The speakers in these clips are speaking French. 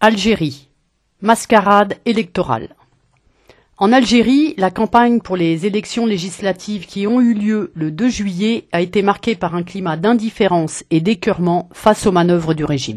Algérie. Mascarade électorale. En Algérie, la campagne pour les élections législatives qui ont eu lieu le 2 juillet a été marquée par un climat d'indifférence et d'écœurement face aux manœuvres du régime.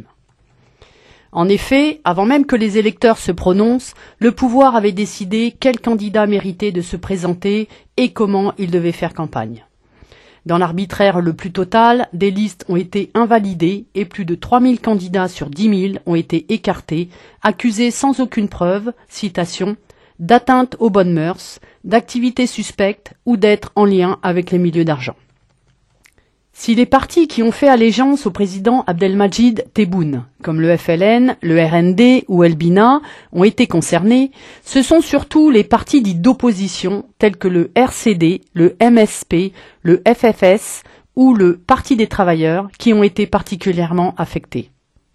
En effet, avant même que les électeurs se prononcent, le pouvoir avait décidé quel candidat méritait de se présenter et comment il devait faire campagne. Dans l'arbitraire le plus total, des listes ont été invalidées et plus de 3000 candidats sur 10 000 ont été écartés, accusés sans aucune preuve, citation, d'atteinte aux bonnes mœurs, d'activités suspectes ou d'être en lien avec les milieux d'argent. Si les partis qui ont fait allégeance au président Abdelmadjid Tebboune, comme le FLN, le RND ou El Bina, ont été concernés, ce sont surtout les partis dits d'opposition, tels que le RCD, le MSP, le FFS ou le Parti des travailleurs, qui ont été particulièrement affectés.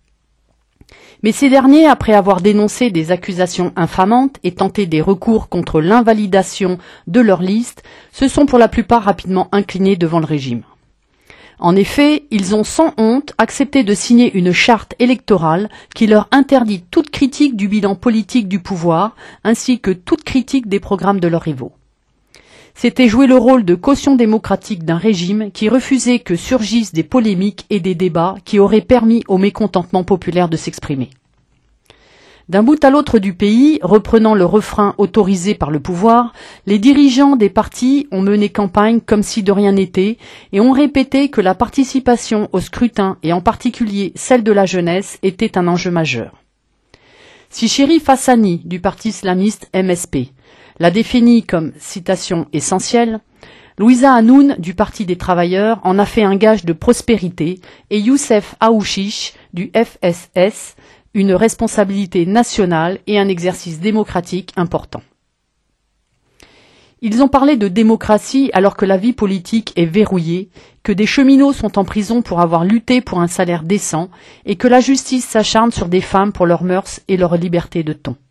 Mais ces derniers, après avoir dénoncé des accusations infamantes et tenté des recours contre l'invalidation de leur liste, se sont pour la plupart rapidement inclinés devant le régime. En effet, ils ont sans honte accepté de signer une charte électorale qui leur interdit toute critique du bilan politique du pouvoir, ainsi que toute critique des programmes de leurs rivaux. C'était jouer le rôle de caution démocratique d'un régime qui refusait que surgissent des polémiques et des débats qui auraient permis au mécontentement populaire de s'exprimer. D'un bout à l'autre du pays, reprenant le refrain autorisé par le pouvoir, les dirigeants des partis ont mené campagne comme si de rien n'était et ont répété que la participation au scrutin, et en particulier celle de la jeunesse, était un enjeu majeur. Si Cherif Hassani, du parti islamiste MSP, l'a défini comme citation essentielle, Louisa Hanoun, du Parti des travailleurs, en a fait un gage de prospérité et Youssef Aouchiche, du FSS, une responsabilité nationale et un exercice démocratique important. Ils ont parlé de démocratie alors que la vie politique est verrouillée, que des cheminots sont en prison pour avoir lutté pour un salaire décent et que la justice s'acharne sur des femmes pour leurs mœurs et leur liberté de ton.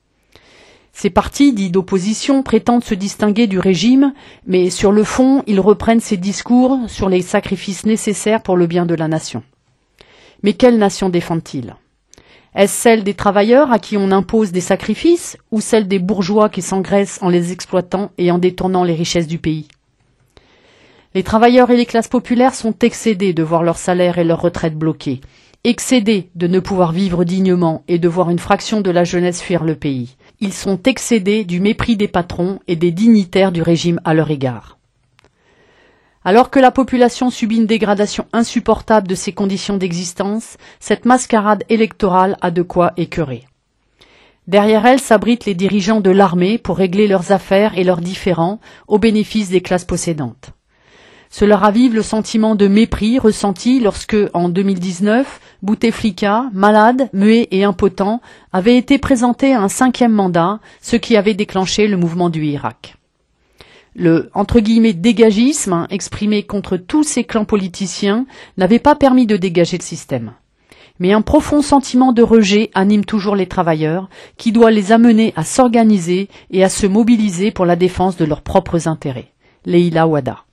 Ces partis dits d'opposition prétendent se distinguer du régime, mais sur le fond, ils reprennent ces discours sur les sacrifices nécessaires pour le bien de la nation. Mais quelle nation défendent-ils ? Est-ce celle des travailleurs à qui on impose des sacrifices ou celle des bourgeois qui s'engraissent en les exploitant et en détournant les richesses du pays ? Les travailleurs et les classes populaires sont excédés de voir leur salaire et leur retraite bloqués, excédés de ne pouvoir vivre dignement et de voir une fraction de la jeunesse fuir le pays. Ils sont excédés du mépris des patrons et des dignitaires du régime à leur égard. Alors que la population subit une dégradation insupportable de ses conditions d'existence, cette mascarade électorale a de quoi écœurer. Derrière elle s'abritent les dirigeants de l'armée pour régler leurs affaires et leurs différends au bénéfice des classes possédantes. Cela ravive le sentiment de mépris ressenti lorsque, en 2019, Bouteflika, malade, muet et impotent, avait été présenté à un 5e mandat, ce qui avait déclenché le mouvement du Irak. Le « dégagisme » exprimé contre tous ces clans politiciens n'avait pas permis de dégager le système. Mais un profond sentiment de rejet anime toujours les travailleurs, qui doit les amener à s'organiser et à se mobiliser pour la défense de leurs propres intérêts. Leïla Ouada.